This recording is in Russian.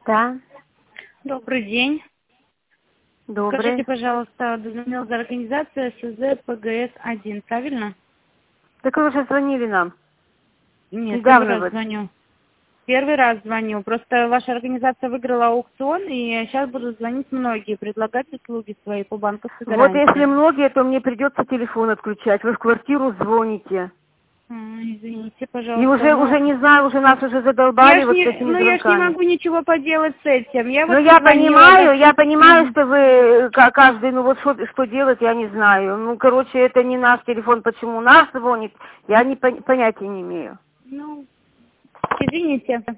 Да. Добрый день. Добрый. Скажите, пожалуйста, дозвонилась организация СЗ ПГС-1, правильно? Так вы уже звонили нам. Нет, первый Недавно раз вот. звоню. Первый раз звоню. Просто ваша организация выиграла аукцион, и сейчас будут звонить многие, предлагать услуги свои по банковской Вот если гарантии. многие, то мне придется телефон отключать. Вы в квартиру звоните. Извините, И пожалуйста, уже но не знаю, уже нас уже задолбали вот с этими я ж не звонками. могу ничего поделать с этим. Я Но вот позвонила. я понимаю, что вы каждый, ну вот что делать, я не знаю. Ну, короче, это не наш телефон, почему наш звонит, я понятия не имею. Ну, извините.